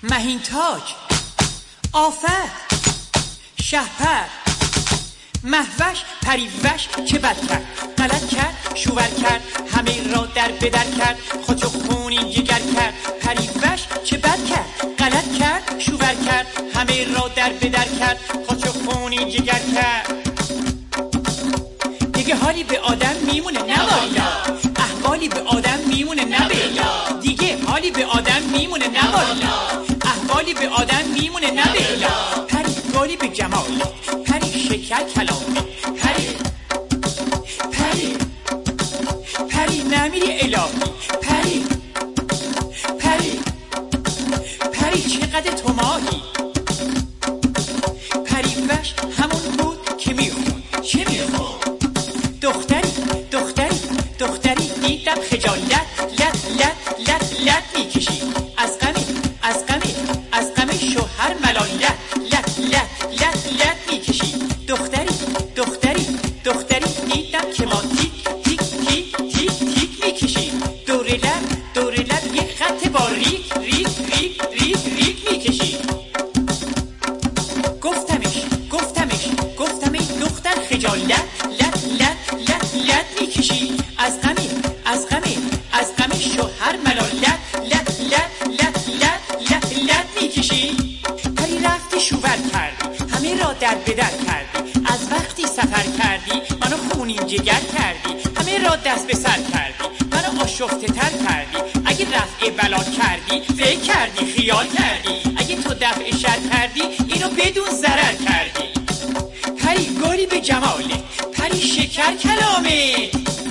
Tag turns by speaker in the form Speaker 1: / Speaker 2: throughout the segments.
Speaker 1: مهینتاج، آفت، شهپر، مهوش، پریوش چه بد کرد، غلط کرد، شوور کرد، همه را در بدر کرد، خودشو خونین جگر کرد. پریوش چه بد کرد، غلط کرد، شوور کرد، همه را در بدر کرد، خودشو خونین جگر کرد. دیگه حالی به آدم میمونه نبالا، احوالی به آدم میمونه نبالا. دیگه حالی به آدم میمونه نبالا، احوالی به آدم میمونه نبالا. پری گلی به جمال، پری شکر کلامه، پری نمیری الهی، پری چقدر تو ماهی. پریوش همون بود که میخون، چه میخون؟ دختری دیدم خجالت لت میکشی، از غم شوهر ملالت لت میکشی. دختری دیدم که ما تیک میکشی، دور لب یک خط با ریک میکشی. گفتم ای دختر خجالت لت میکشی، از غم شوهر ملالت لت میکشی. پری رفتی شوور کردی، همه را در بدر کردی، از وقتی سفر کردی منو خونین جگر کردی، همه را دست به سر کردی، منو آشفته تر کردی. اگه رفع بلا کردی فکر کردی، خیال کردی، اگه تو دفع شر کردی اینو بدون ضرر کردی. پری گلی به جماله، پری شکر کلامه.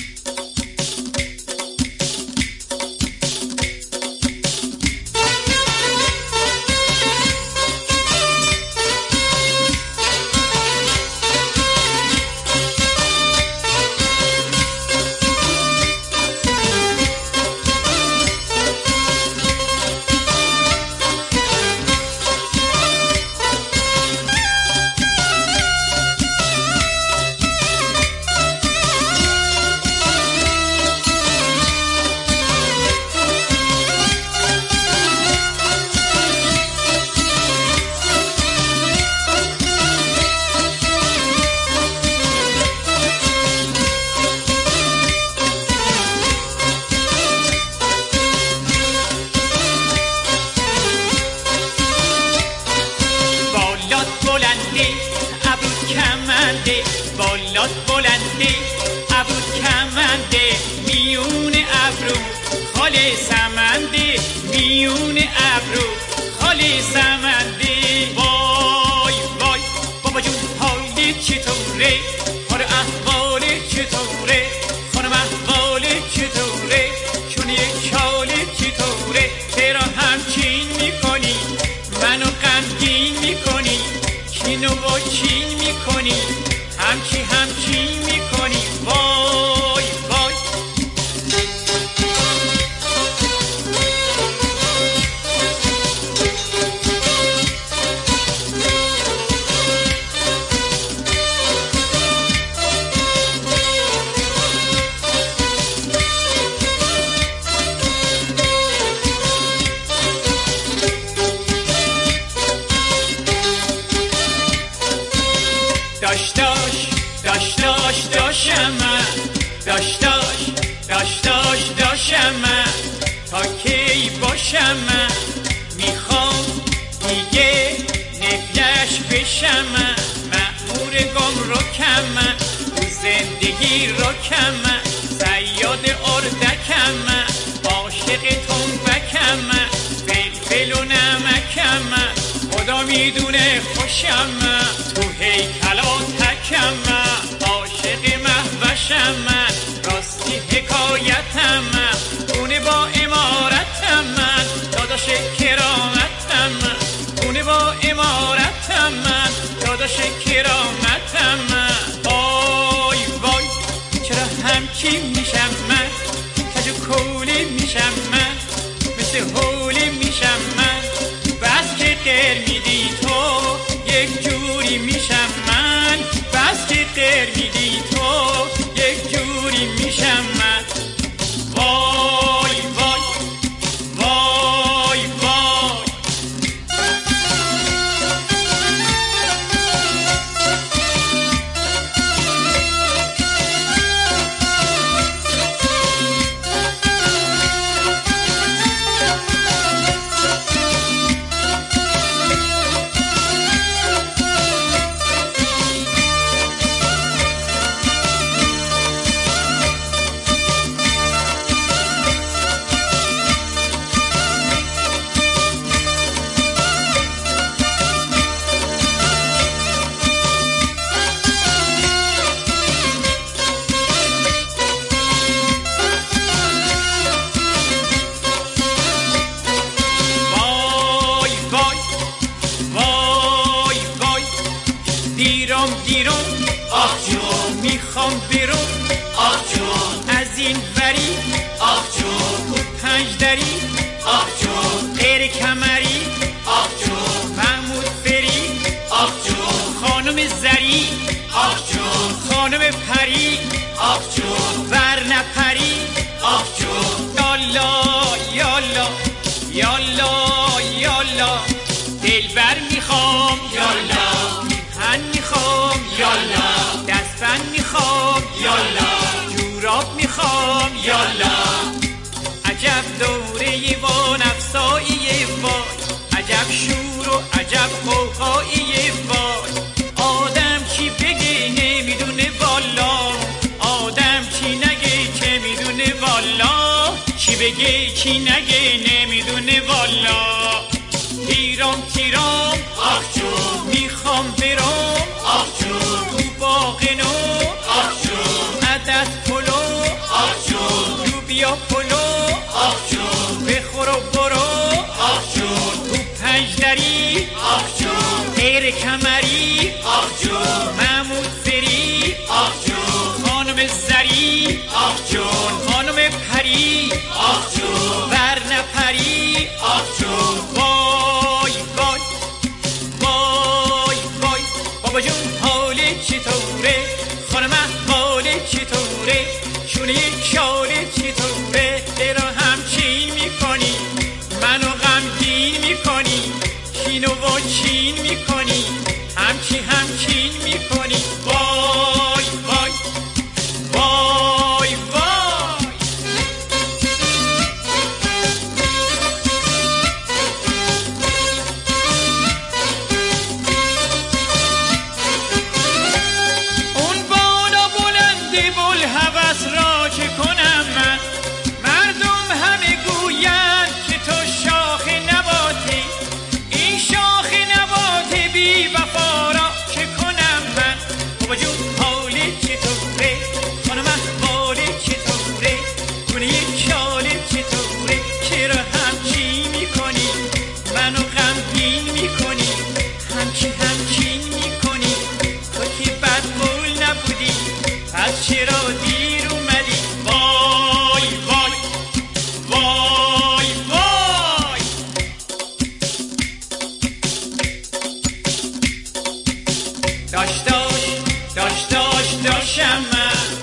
Speaker 1: بالات بلنده ابرو کمنده، میون ابرو خال سمنده، میون ابرو خال سمنده. وای بابا جون حال چطوره، حال احوال چطوره، خانم احوال چطوره، چون یک چال چطوره. چرا همچین میکنی منو غمگین میکنی، کینو با چین میکنی، همچین میکنی. وای داشتم من تا کی باشم من، میخوام دیگه نفلش بشم من، مأمور گمرکم من، تو زندگی رکم من، صیاد اردکم من، عاشق تنبکم من، فلفل و نمکم من، خدا میدونه خوشم من، تو هیکلاتکم من، عاشق مهوشم من، راستی حکایتم من، خونه با امارتم من، داداش کرامتم من، خونه با امارتم من، داداش کرامتم من. وای چرا همچین میشم من، کج و کولی میشم من، مثل حولی میشم من، بس که غیر میدی تو یک جوری میشم من، بس که غیر میدی تو یک جوری میشم من. وای میخوام برم
Speaker 2: آخ جون
Speaker 1: از این وری
Speaker 2: آخ جون
Speaker 1: پنج دری
Speaker 2: آخ جون
Speaker 1: غیر کمری
Speaker 2: آخ جون
Speaker 1: محمود فری
Speaker 2: آخ جون
Speaker 1: خانم زری
Speaker 2: آخ جون
Speaker 1: خانم پری
Speaker 2: آخ جون
Speaker 1: ور نپری
Speaker 2: آخ جون
Speaker 1: یالا یالا یالا یالا دلبر میخوام
Speaker 2: یالا
Speaker 1: هن میخوام
Speaker 2: یالا
Speaker 1: دستبند میخوام
Speaker 2: یالا
Speaker 1: جوراب میخوام
Speaker 2: یالا
Speaker 1: عجب دوره وان افسایی وای عجب شور و عجب قوقایی وای آدم چی بگه نمیدونه والا آدم چی نگه که میدونه والا چی بگه چی نگه نمیدونه والا تیرام تیرام
Speaker 2: آخ جون
Speaker 1: میخوام برم
Speaker 2: آخ جون
Speaker 1: تو باغ نو
Speaker 2: آخ جون
Speaker 1: عدس پلو
Speaker 2: آخ جون
Speaker 1: لوبیا پلو
Speaker 2: آخ جون
Speaker 1: بخور و برو
Speaker 2: آخ جون
Speaker 1: تو پنج دری
Speaker 2: آخ جون
Speaker 1: غیر کمری
Speaker 2: آخ جون
Speaker 1: محمود فری
Speaker 2: آخ جون
Speaker 1: خانم زری
Speaker 2: آخ جون
Speaker 1: خانم پری
Speaker 2: آخ جون
Speaker 1: ور نپری
Speaker 2: آخ جون
Speaker 1: وای وای وای وای بابا جون حال چطوره خانم حال چطوره شونه شال چطوره درا همچین میکنی منو غمگین میکنی کینو و چین میکنی همچین میکنی وای وای وای وای اون بالا بلندی بلهوس را چه کنم من مردم همه گویند که تو شاخ نباتی این شاخ نبات بی وفا را چه کنم من بابا جون حال چطوره خانم احوال چطوره گونه چال چطوره چرا همچین میکنی منو غمگین میکنی همچین میکنی تو که بدقول نبودی پس چرا دیر اومدی وای وای وای وای داشتم من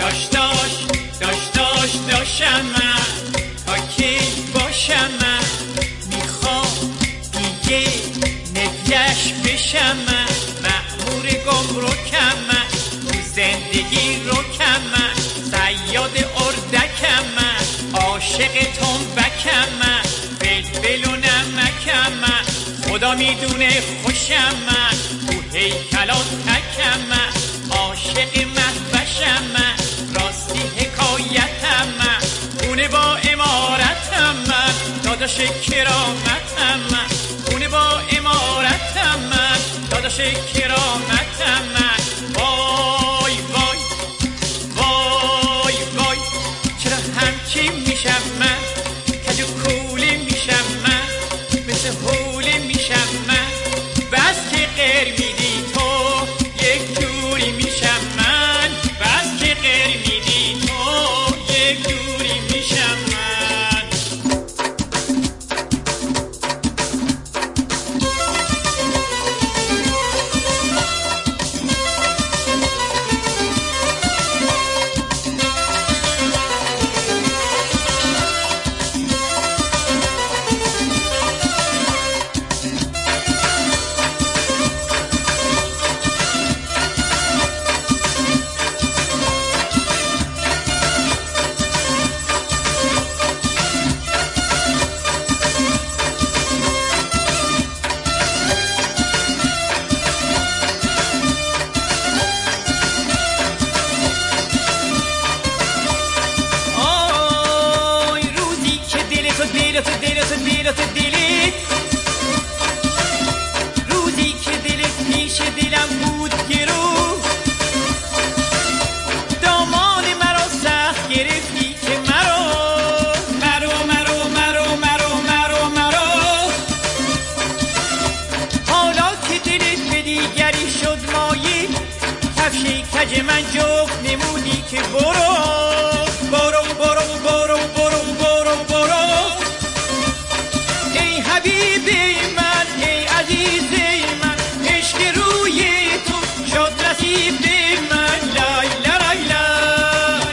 Speaker 1: داشتم من تا کی باشم من میخوام دیگه نگهش بشم من مأمور گمرکم من تو زندگی رکم من صیاد اردکم من عاشق تنبکم من بلبل و نمکم من خدا میدونه خوشم من تو هیکلات تکم من عاشق محبشم من راستی حکایتم من خونه با امارتم من داداش کرامتم من خونه با امارتم من داداش کرامتم من وای وای وای وای چرا همچین میشم من کج و کوله میشم من مثل حوله میشم من بس که غیر میدی تو یک جوری میشم من بس که غیر میدی تو یک جوری میشم من کج من جفت نمودی که برو برو برو برو برو برو برو. ای حبیب من ای عزیز من عشق روی تو شد نصیب من. لای لای لای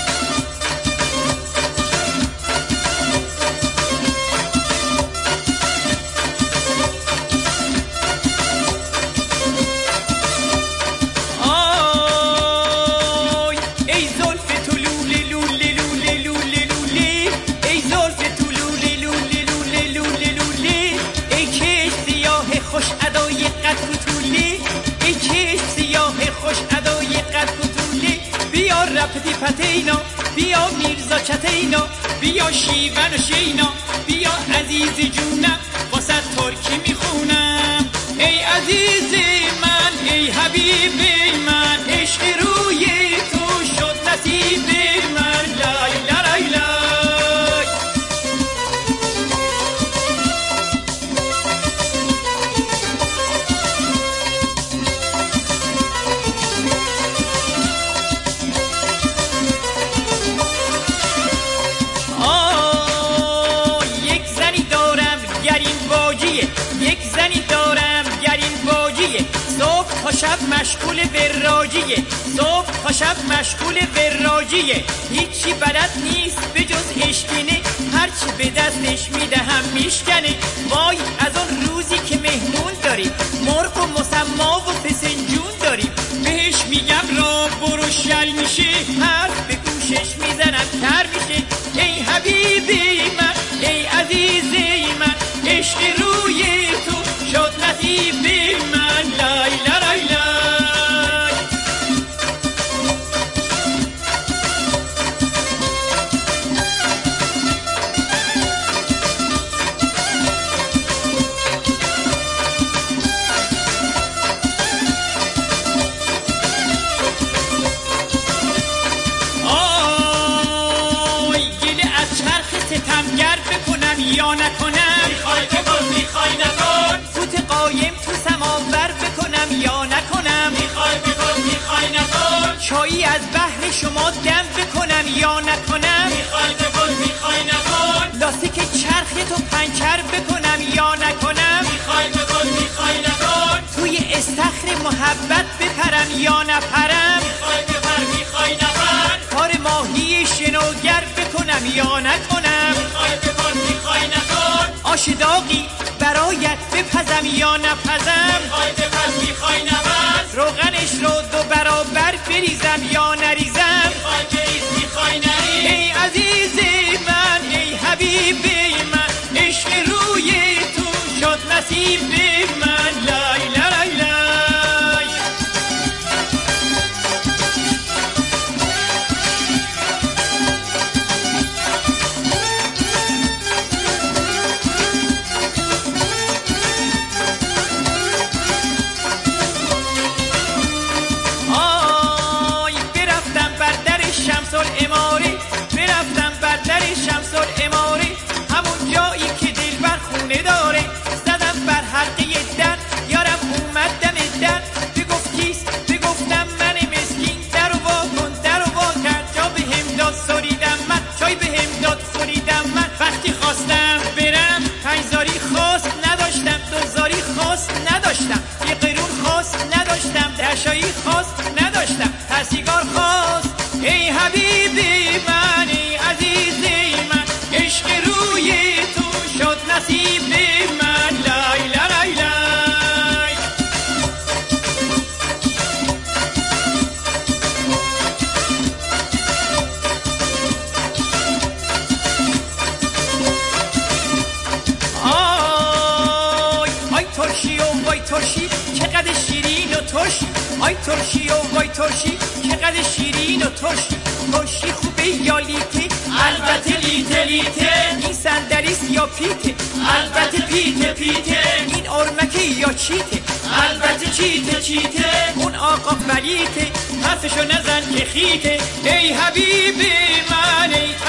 Speaker 1: آی ای زلف تو لوله لوله لوله لوله لوله. ای زلف تو لوله لوله لوله لوله لوله. ای چشم سیاه خوش ادای قد فتوله. ای چشم سیاه خوش ادای قد فتوله. بیا رپتی پتینا بیا میرزا چتینا بیا شیون و شینا بیا عزیز جونم واسه ترکی میخونم. ای عزیز من ای حبیب من عشق روی تو شد نصیب من. لای لای لای یک زنی دارم گرین باجیه. یک زنی دارم گرین باجیه. صبح تا شب مشغول وراجیه. صبح تا شب مشغول وراجیه. هیچی بلد نیست به جز عشقینه. هرچی به دستش میدهم میشکنه. وای از اون روزی که مهمون داریم مرغ و مسما و فسنجون داریم. بهش میگم را برو شل میشه. حرف به گوشش میزنم تر میشه. ای حبیبی من ای عزیزی من عشق روی تو شد نصیب من. لای لای لای آی گله از چرخ ستمگر بکنم یا نکنم.
Speaker 2: میخوای بکن میخوای نکن.
Speaker 1: فوت قایم تو سماور بکنم یا نکنم.
Speaker 2: میخوای بکن میخوای نکن.
Speaker 1: چایی از بحر شما دم بکنم یا نکنم.
Speaker 2: میخوای بکن میخوای نکن.
Speaker 1: لاستیک چرخ تو پنچر بکنم یا نکنم.
Speaker 2: میخوای بکن میخوای نکن.
Speaker 1: توی استخر محبت بپرم یا نپرم.
Speaker 2: میخوای بپر میخوای نپر.
Speaker 1: کار ماهی شنوگر بکنم یا نکنم.
Speaker 2: میخوای بکن میخوای نکن.
Speaker 1: آش داغی برایت بپزم یا نپزم.
Speaker 2: میخوای بپر میخوای نپر.
Speaker 1: روغنش رو دو برابر بریزم یا نریزم.
Speaker 2: میخوای بریز میخوای نریز.
Speaker 1: ای عزیز من ای حبیب من عشق روی تو شد نصیب من. لای لای لای آی برفتم بر در شمس العماری. برفتم بر در شمس العماری. همون جایی که دلبر خونه داره. زدم بر حلقه در یارم اومد دم در. بگفت کیست بگفتم من مسکین. در و وا کن در و وا کرد. جا به هم داد سریدم من. چای به هم داد خوریدم من. وقتی خواستم برم پنجزاری خواست نداشتم. دوزاری خواست نداشتم. یه قرون خواست نداشتم. درشایی خواست نداشتم. هر سیگار خواست. ای حبیبی من ای عزیزی من عشق روی تو شد نصیب من. لای لای لای آی آی ترشی و وای ترشی چقدر شیرین و ترشی. آی ترشی و وای ترشی چقدر شیرین و ترشی. ترشی خوبه یا لیته؟ البته لیته لیته. این صندلیست یا پیته؟ البته پیته پیته. این ارمکه یا چیته؟ البته چیته چیته. اون آقا ولیته حرفشو نزن که خیته. ای حبیب من ای